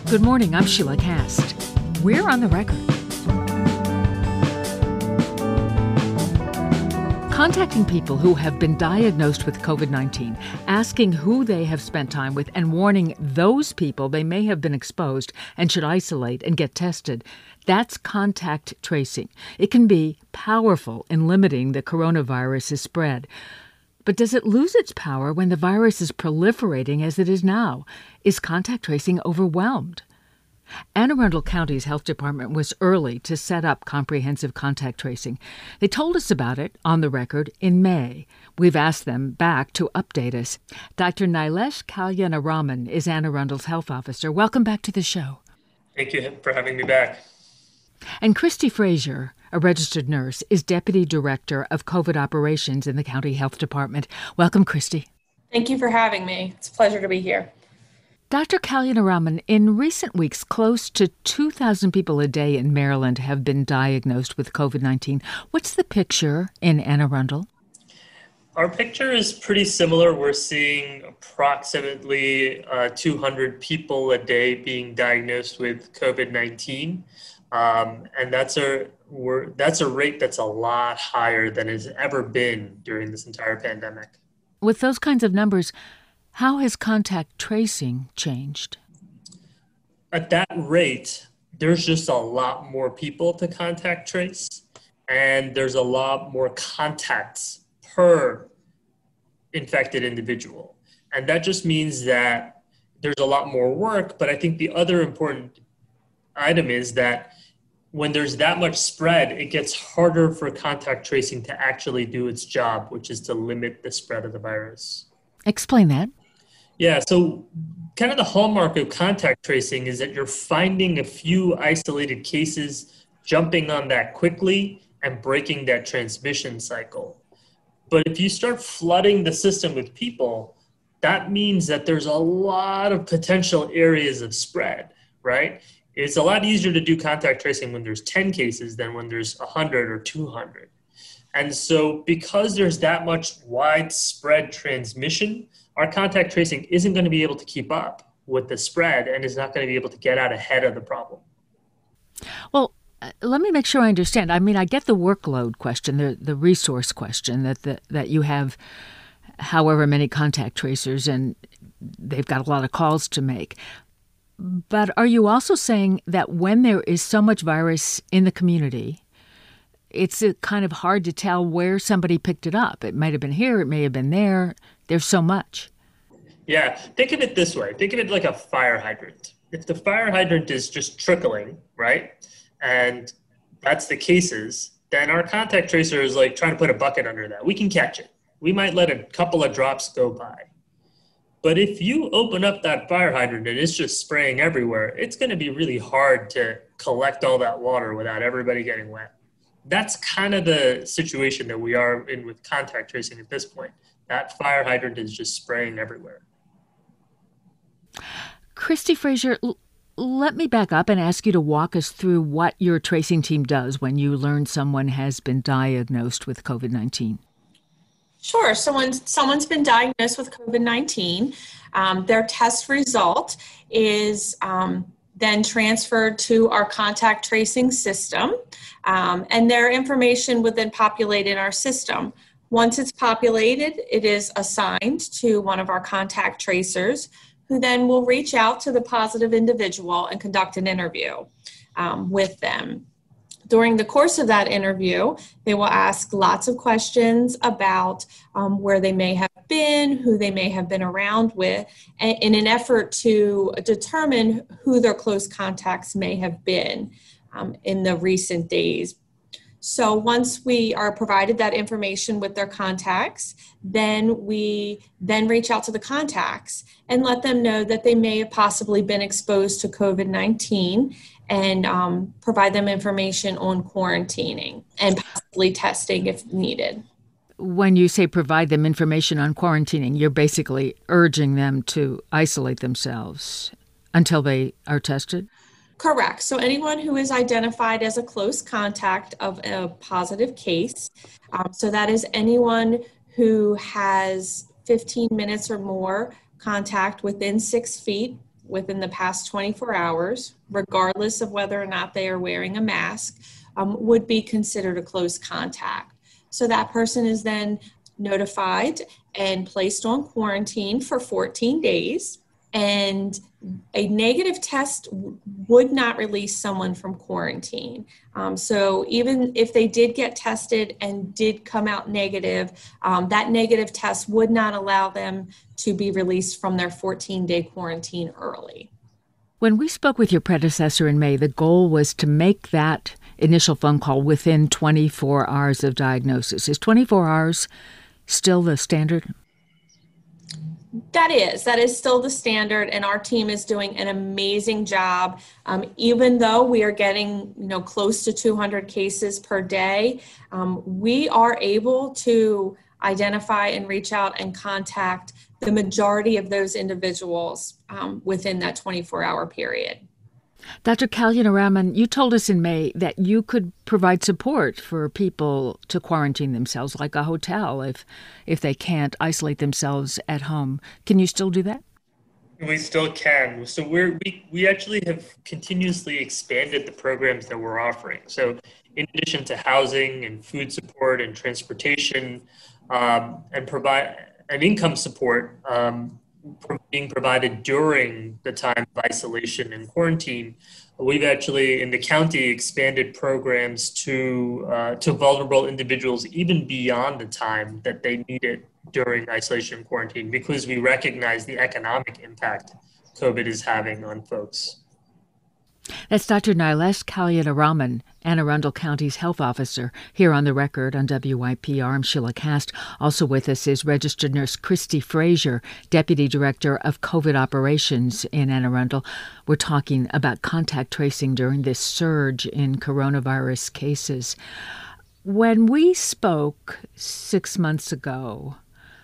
Good morning, I'm Sheila Cast. We're on the record. Contacting people who have been diagnosed with COVID-19, asking who they have spent time with, and warning those people they may have been exposed and should isolate and get tested. That's contact tracing. It can be powerful in limiting the coronavirus's spread. But does it lose its power when the virus is proliferating as it is now? Is contact tracing overwhelmed? Anne Arundel County's health department was early to set up comprehensive contact tracing. They told us about it on the record in May. We've asked them back to update us. Dr. Nilesh Kalyanaraman is Anne Arundel's health officer. Welcome back to the show. Thank you for having me back. And Christy Frazier, a registered nurse, is Deputy Director of COVID Operations in the County Health Department. Welcome, Christy. Thank you for having me. It's a pleasure to be here. Dr. Kalyanaraman, in recent weeks, close to 2,000 people a day in Maryland have been diagnosed with COVID-19. What's the picture in Anne Arundel? Our picture is pretty similar. We're seeing approximately 200 people a day being diagnosed with COVID-19. And that's a rate that's a lot higher than it's ever been during this entire pandemic. With those kinds of numbers, how has contact tracing changed? At that rate, there's just a lot more people to contact trace, and there's a lot more contacts per infected individual. And that just means that there's a lot more work, but I think the other important item is that when there's that much spread, it gets harder for contact tracing to actually do its job, which is to limit the spread of the virus. Explain that. Yeah, so kind of the hallmark of contact tracing is that you're finding a few isolated cases, jumping on that quickly, and breaking that transmission cycle. But if you start flooding the system with people, that means that there's a lot of potential areas of spread, right? It's a lot easier to do contact tracing when there's 10 cases than when there's 100 or 200. And so because there's that much widespread transmission, our contact tracing isn't going to be able to keep up with the spread and is not going to be able to get out ahead of the problem. Well, let me make sure I understand. I mean, I get the workload question, the resource question that you have however many contact tracers and they've got a lot of calls to make. But are you also saying that when there is so much virus in the community, it's kind of hard to tell where somebody picked it up? It might have been here, it may have been there. There's so much. Yeah, think of it this way. Think of it like a fire hydrant. If the fire hydrant is just trickling, right, and that's the cases, then our contact tracer is like trying to put a bucket under that. We can catch it. We might let a couple of drops go by. But if you open up that fire hydrant and it's just spraying everywhere, it's going to be really hard to collect all that water without everybody getting wet. That's kind of the situation that we are in with contact tracing at this point. That fire hydrant is just spraying everywhere. Christy Frazier, let me back up and ask you to walk us through what your tracing team does when you learn someone has been diagnosed with COVID-19. Sure. So when someone's been diagnosed with COVID-19, their test result is then transferred to our contact tracing system, and their information would then populate in our system. Once it's populated, it is assigned to one of our contact tracers, who then will reach out to the positive individual and conduct an interview with them. During the course of that interview, they will ask lots of questions about where they may have been, who they may have been around with, in an effort to determine who their close contacts may have been in the recent days. So once we are provided that information with their contacts, then we then reach out to the contacts and let them know that they may have possibly been exposed to COVID-19 and provide them information on quarantining and possibly testing if needed. When you say provide them information on quarantining, you're basically urging them to isolate themselves until they are tested? Correct. So anyone who is identified as a close contact of a positive case, so that is anyone who has 15 minutes or more contact within 6 feet within the past 24 hours, regardless of whether or not they are wearing a mask, would be considered a close contact. So that person is then notified and placed on quarantine for 14 days. And a negative test would not release someone from quarantine. So even if they did get tested and did come out negative, that negative test would not allow them to be released from their 14-day quarantine early. When we spoke with your predecessor in May, the goal was to make that initial phone call within 24 hours of diagnosis. Is 24 hours still the standard? That is still the standard, and our team is doing an amazing job. Even though we are getting, close to 200 cases per day, we are able to identify and reach out and contact the majority of those individuals within that 24-hour period. Dr. Kalyana, you told us in May that you could provide support for people to quarantine themselves, like a hotel, if they can't isolate themselves at home. Can you still do that? We still can. So we actually have continuously expanded the programs that we're offering. So in addition to housing and food support and transportation and provide an income support being provided during the time of isolation and quarantine, we've actually in the county expanded programs to vulnerable individuals even beyond the time that they need it during isolation and quarantine, because we recognize the economic impact COVID is having on folks. That's Dr. Nilesh Kalyana, Anne Arundel County's health officer, here on The Record on WYPR. I'm Sheila Cast. Also with us is registered nurse Christy Frazier, Deputy Director of COVID Operations in Anne Arundel. We're talking about contact tracing during this surge in coronavirus cases. When we spoke 6 months ago,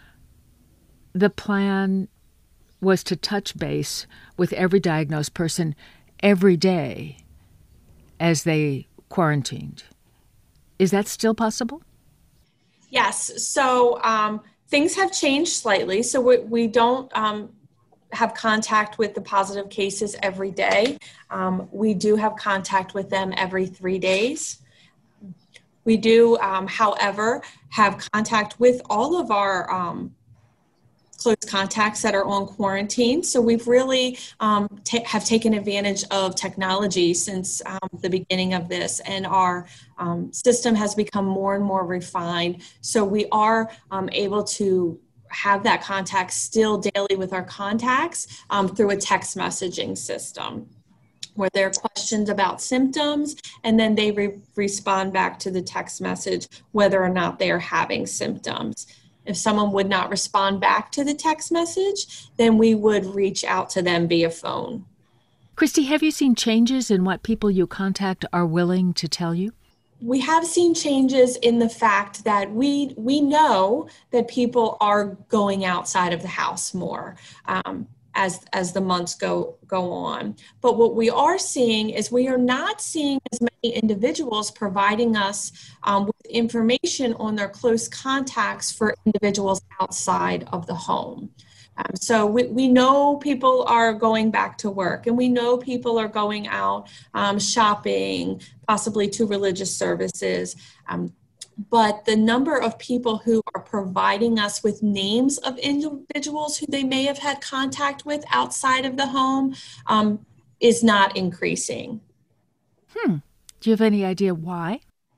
the plan was to touch base with every diagnosed person every day as they quarantined. Is that still possible? Yes. So things have changed slightly. So we don't have contact with the positive cases every day. We do have contact with them every 3 days. We do, however, have contact with all of our close contacts that are on quarantine. So we've really have taken advantage of technology since the beginning of this, and our system has become more and more refined. So we are able to have that contact still daily with our contacts through a text messaging system, where there are questions about symptoms, and then they respond back to the text message whether or not they are having symptoms. If someone would not respond back to the text message, then we would reach out to them via phone. Christy, have you seen changes in what people you contact are willing to tell you? We have seen changes in the fact that we know that people are going outside of the house more as the months go on. But what we are seeing is we are not seeing as many individuals providing us with information on their close contacts for individuals outside of the home. So we know people are going back to work, and we know people are going out shopping, possibly to religious services. But the number of people who are providing us with names of individuals who they may have had contact with outside of the home is not increasing. Do you have any idea why?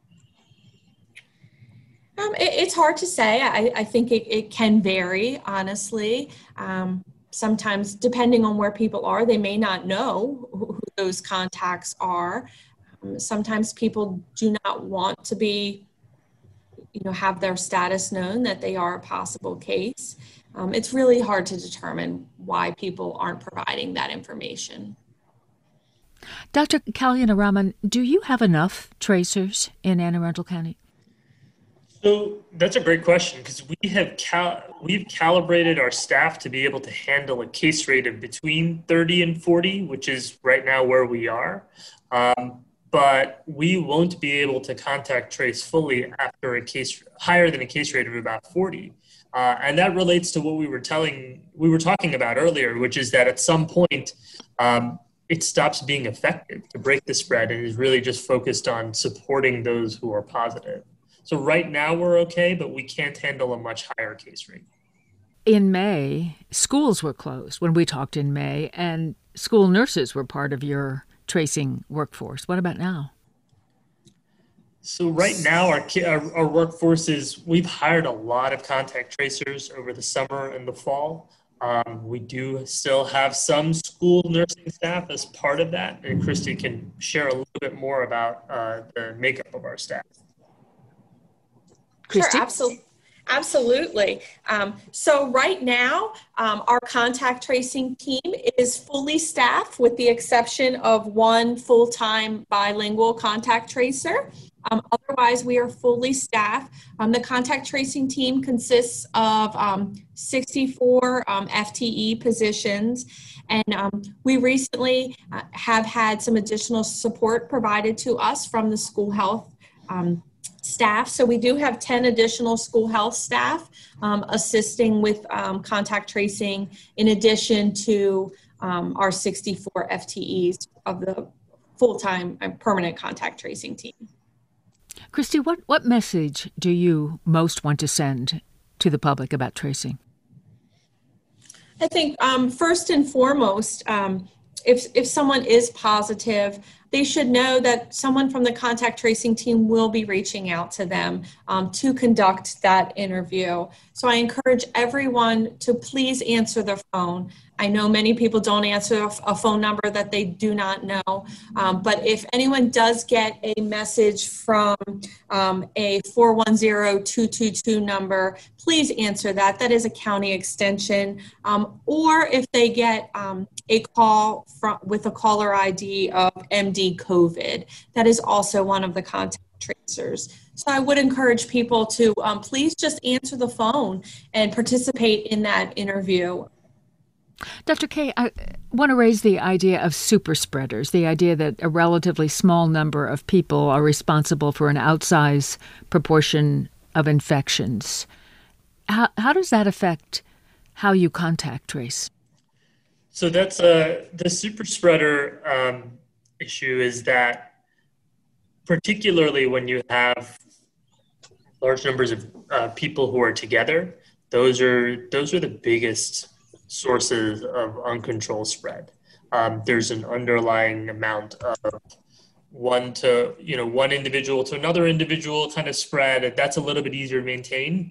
It's hard to say. I think it can vary, honestly. Sometimes, depending on where people are, they may not know who those contacts are. Sometimes people do not want to be, have their status known that they are a possible case. It's really hard to determine why people aren't providing that information. Dr. Kalyana, do you have enough tracers in Anne Arundel County? So that's a great question, because we've calibrated our staff to be able to handle a case rate of between 30 and 40, which is right now where we are. But we won't be able to contact trace fully after a case higher than a case rate of about 40. And that relates to what we were talking about earlier, which is that at some point, it stops being effective to break the spread and is really just focused on supporting those who are positive. So right now we're okay, but we can't handle a much higher case rate. In May, schools were closed when we talked in May, and school nurses were part of your tracing workforce. What about now? So right now, our workforce we've hired a lot of contact tracers over the summer and the fall. We do still have some school nursing staff as part of that, and Christy can share a little bit more about the makeup of our staff. Christy? Sure, absolutely. So right now, our contact tracing team is fully staffed with the exception of one full-time bilingual contact tracer. Otherwise, we are fully staffed. The contact tracing team consists of 64 FTE positions, and we recently have had some additional support provided to us from the school health staff. So we do have 10 additional school health staff assisting with contact tracing in addition to our 64 FTEs of the full-time permanent contact tracing team. Christy, what message do you most want to send to the public about tracing? I think first and foremost, if someone is positive, they should know that someone from the contact tracing team will be reaching out to them to conduct that interview. So I encourage everyone to please answer their phone. I know many people don't answer a phone number that they do not know, but if anyone does get a message from a 410-222 number, please answer that. That is a county extension. Or if they get a call with a caller ID of MD COVID, that is also one of the contact tracers. So I would encourage people to please just answer the phone and participate in that interview. Dr. Kay, I want to raise the idea of super spreaders, the idea that a relatively small number of people are responsible for an outsized proportion of infections. How does that affect how you contact trace? So that's the super spreader issue is that particularly when you have large numbers of people who are together, those are the biggest sources of uncontrolled spread. There's an underlying amount of one individual to another individual kind of spread. That's a little bit easier to maintain.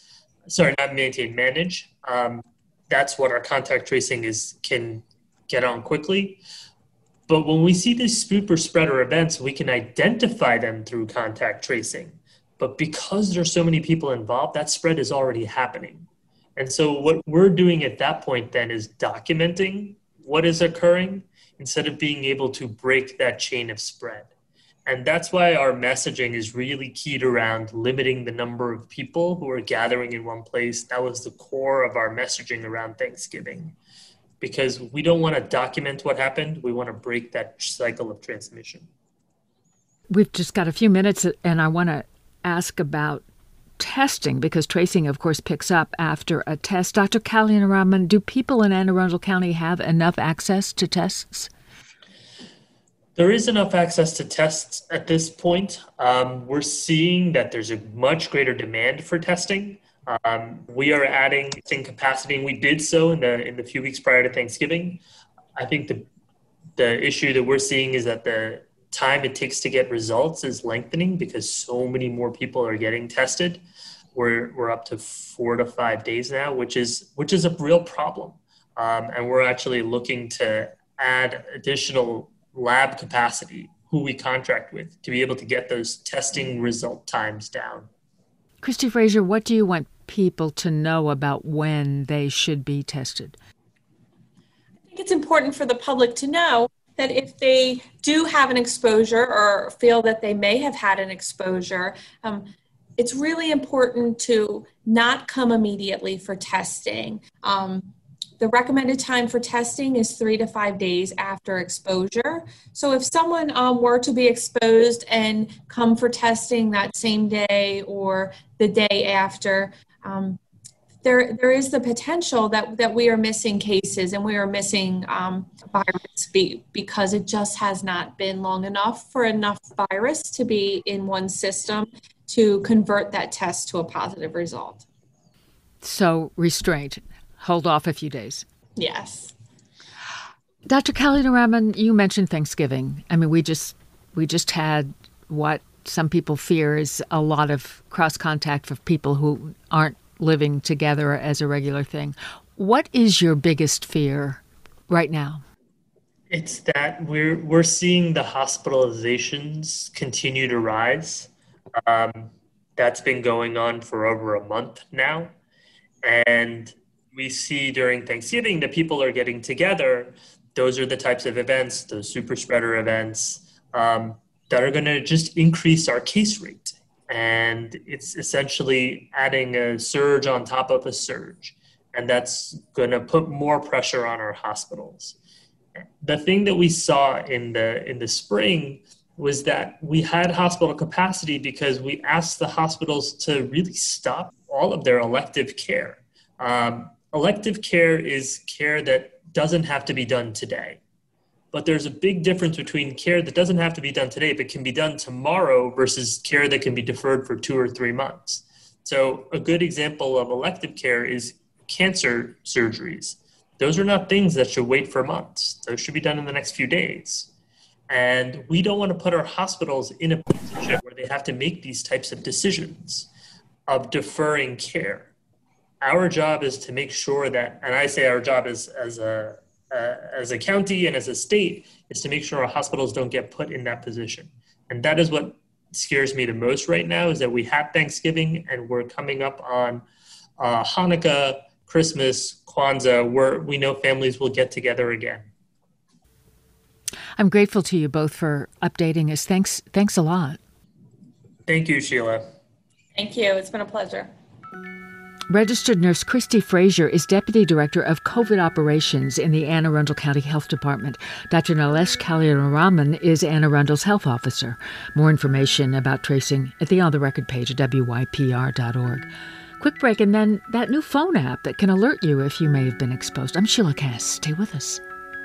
Manage. That's what our contact tracing can get on quickly. But when we see these super spreader events, we can identify them through contact tracing. But because there's so many people involved, that spread is already happening. And so what we're doing at that point then is documenting what is occurring instead of being able to break that chain of spread. And that's why our messaging is really keyed around limiting the number of people who are gathering in one place. That was the core of our messaging around Thanksgiving, because we don't want to document what happened. We want to break that cycle of transmission. We've just got a few minutes, and I want to ask about testing, because tracing, of course, picks up after a test. Dr. Kalyanaraman, do people in Anne Arundel County have enough access to tests? There is enough access to tests at this point. We're seeing that there's a much greater demand for testing. We are adding testing capacity, and we did so in the few weeks prior to Thanksgiving. I think the issue that we're seeing is that the time it takes to get results is lengthening because so many more people are getting tested. We're up to 4 to 5 days now, which is a real problem. And we're actually looking to add additional lab capacity, who we contract with, to be able to get those testing result times down. Christy Fraser, what do you want people to know about when they should be tested? I think it's important for the public to know that if they do have an exposure or feel that they may have had an exposure, it's really important to not come immediately for testing. The recommended time for testing is 3 to 5 days after exposure. So if someone were to be exposed and come for testing that same day or the day after, there is the potential that we are missing cases and we are missing virus because it just has not been long enough for enough virus to be in one system to convert that test to a positive result. So restraint, hold off a few days. Yes. Dr. Kalyararaman, you mentioned Thanksgiving. I mean, we just had what some people fear is a lot of cross contact for people who aren't living together as a regular thing. What is your biggest fear right now? It's that we're seeing the hospitalizations continue to rise. That's been going on for over a month now. And we see during Thanksgiving that people are getting together. Those are the types of events, those super spreader events, that are going to just increase our case rate. And it's essentially adding a surge on top of a surge. And that's going to put more pressure on our hospitals. The thing that we saw in the spring was that we had hospital capacity because we asked the hospitals to really stop all of their elective care. Elective care is care that doesn't have to be done today. But there's a big difference between care that doesn't have to be done today, but can be done tomorrow versus care that can be deferred for 2 or 3 months. So a good example of elective care is cancer surgeries. Those are not things that should wait for months. Those should be done in the next few days. And we don't want to put our hospitals in a position where they have to make these types of decisions of deferring care. Our job is to make sure that, and I say our job is as a county and as a state, is to make sure our hospitals don't get put in that position. And that is what scares me the most right now, is that we had Thanksgiving and we're coming up on Hanukkah, Christmas, Kwanzaa, where we know families will get together again. I'm grateful to you both for updating us. Thanks a lot. Thank you, Sheila. Thank you. It's been a pleasure. Registered nurse Christy Frazier is Deputy Director of COVID Operations in the Anne Arundel County Health Department. Dr. Nilesh Kalyararaman is Anne Arundel's Health Officer. More information about tracing at the On the Record page at wypr.org. Quick break, and then that new phone app that can alert you if you may have been exposed. I'm Sheila Cass. Stay with us.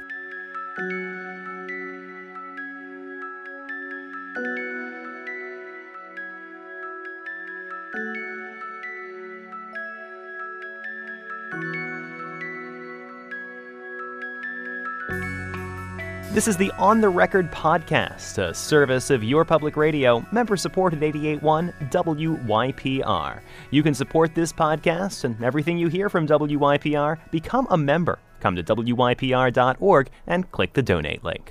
This is the On the Record podcast, a service of Your Public Radio, member-supported 88.1 WYPR. You can support this podcast and everything you hear from WYPR. Become a member. Come to wypr.org and click the donate link.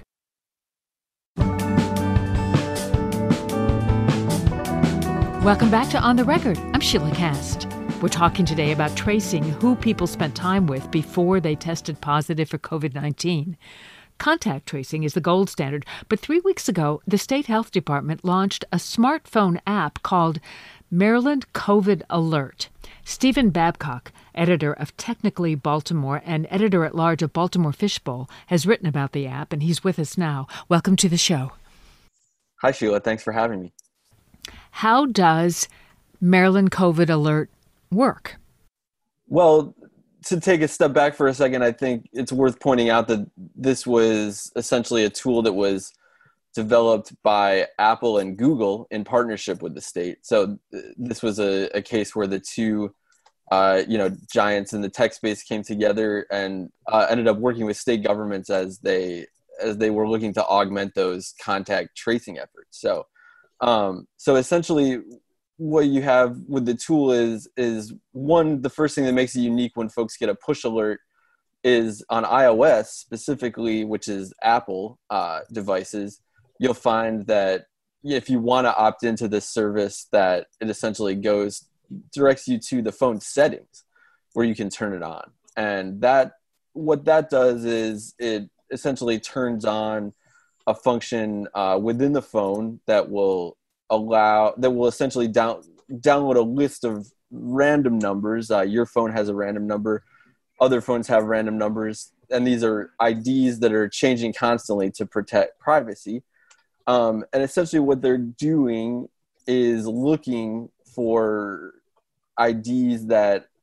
Welcome back to On the Record. I'm Sheila Cast. We're talking today about tracing who people spent time with before they tested positive for COVID-19. Contact tracing is the gold standard, but 3 weeks ago, the State Health Department launched a smartphone app called Maryland COVID Alert. Stephen Babcock, editor of Technically Baltimore and editor-at-large of Baltimore Fishbowl, has written about the app, and he's with us now. Welcome to the show. Hi, Sheila. Thanks for having me. How does Maryland COVID Alert work? Well, to take a step back for a second, I think it's worth pointing out that this was essentially a tool that was developed by Apple and Google in partnership with the state. So this was a case where the two giants in the tech space came together and ended up working with state governments as they were looking to augment those contact tracing efforts. So essentially, what you have with the tool is one, the first thing that makes it unique when folks get a push alert is on iOS specifically, which is Apple devices. You'll find that if you want to opt into this service, that it essentially directs you to the phone settings where you can turn it on. And what that does is it essentially turns on a function within the phone that will essentially download a list of random numbers. Your phone has a random number. Other phones have random numbers. And these are IDs that are changing constantly to protect privacy. And essentially what they're doing is looking for IDs that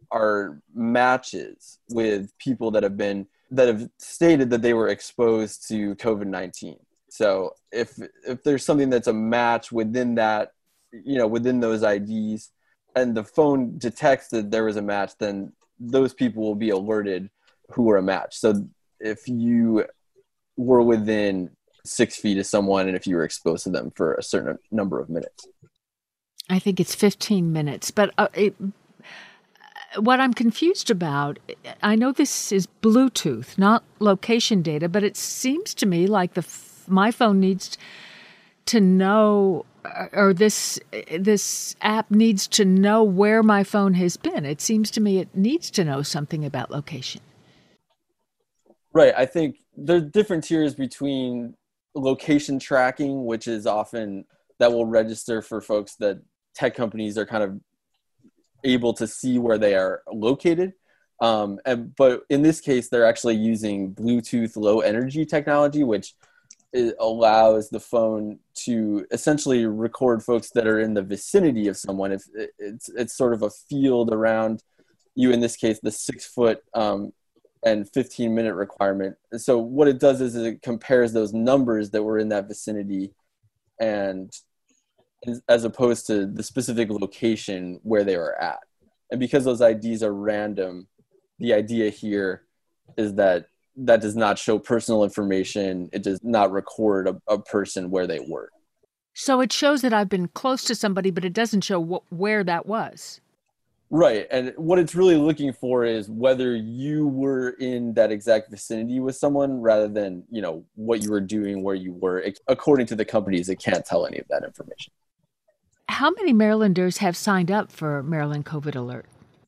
are matches with people that have stated that they were exposed to COVID-19. So if there's something that's a match within that, within those IDs, and the phone detects that there was a match, then those people will be alerted who were a match. So if you were within 6 feet of someone and if you were exposed to them for a certain number of minutes. I think it's 15 minutes. But what I'm confused about, I know this is Bluetooth, not location data, but it seems to me like my phone needs to know, or this app needs to know where my phone has been. It seems to me it needs to know something about location. Right. I think there's different tiers between location tracking, which is often that will register for folks that tech companies are kind of able to see where they are located. But in this case, they're actually using Bluetooth low energy technology, which allows the phone to essentially record folks that are in the vicinity of someone. If it's sort of a field around you, in this case, the 6 foot and 15-minute requirement. So what it does is it compares those numbers that were in that vicinity, and as opposed to the specific location where they were at. And because those IDs are random, the idea here is that does not show personal information. It does not record a person where they were. So it shows that I've been close to somebody, but it doesn't show where that was. Right. And what it's really looking for is whether you were in that exact vicinity with someone rather than, what you were doing, where you were. According to the companies, it can't tell any of that information. How many Marylanders have signed up for Maryland COVID Alert?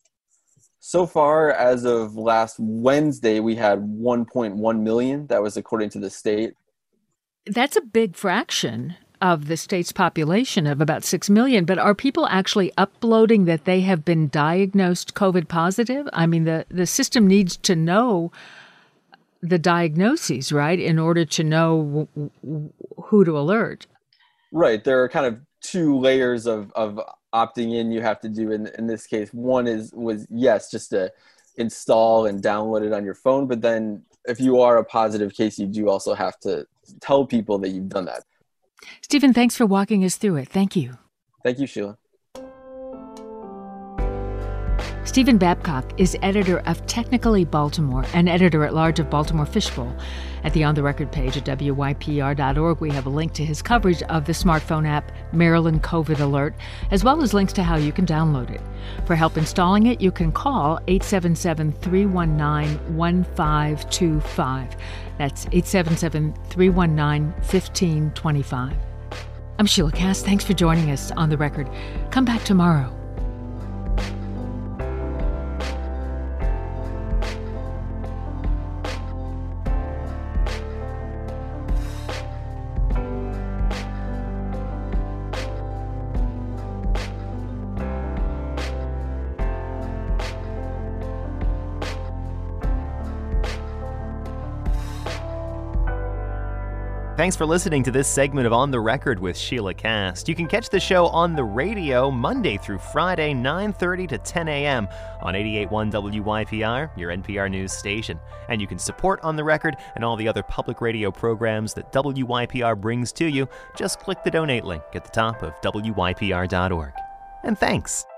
So far, as of last Wednesday, we had 1.1 million. That was according to the state. That's a big fraction of the state's population of about 6 million. But are people actually uploading that they have been diagnosed COVID positive? I mean, the system needs to know the diagnoses, right, in order to know who to alert. Right. There are kind of 2 layers of opting in you have to do in this case. One was just to install and download it on your phone. But then if you are a positive case, you do also have to tell people that you've done that. Stephen, thanks for walking us through it. Thank you. Thank you, Sheila. Stephen Babcock is editor of Technically Baltimore and editor-at-large of Baltimore Fishbowl. At the On the Record page at WYPR.org, we have a link to his coverage of the smartphone app Maryland COVID Alert, as well as links to how you can download it. For help installing it, you can call 877-319-1525. That's 877-319-1525. I'm Sheila Cass. Thanks for joining us on The Record. Come back tomorrow. Thanks for listening to this segment of On the Record with Sheila Cass. You can catch the show on the radio Monday through Friday, 9:30 to 10 a.m. on 88.1 WYPR, your NPR news station. And you can support On the Record and all the other public radio programs that WYPR brings to you. Just click the donate link at the top of WYPR.org. And thanks.